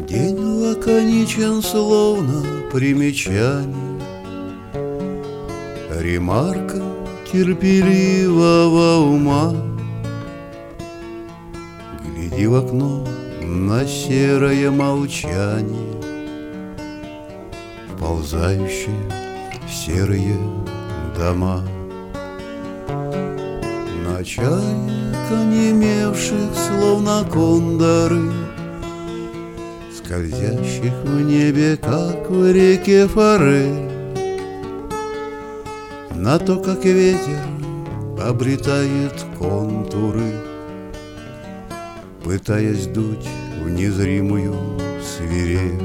День лаконичен, словно примечание, ремарка терпеливого ума. Гляди в окно на серое молчание, вползающие в серые дома. На чаек, онемевших, словно кондоры, скользящих в небе, как в реке форель. На то, как ветер обретает контуры, пытаясь дуть в незримую свирель.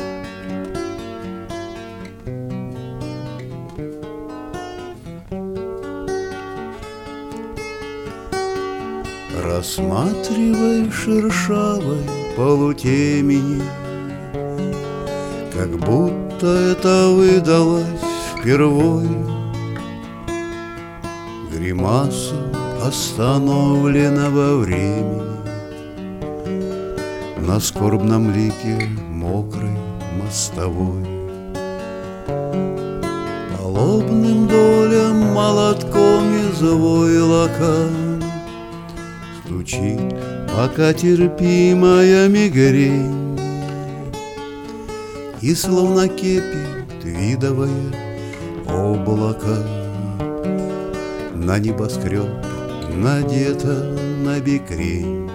Рассматривай шершавой полутемени, как будто это выдалось впервой, гримасу остановленного времени на скорбном лике мокрой мостовой. По лобным долям молотком из войлока стучит пока терпимая мигрень, и словно кепи твидовое облако на небоскреб надето на бекрень.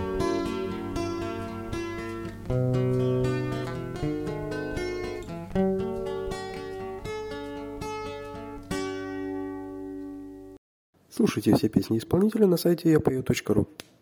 Слушайте все песни исполнителя на сайте yapою.ru.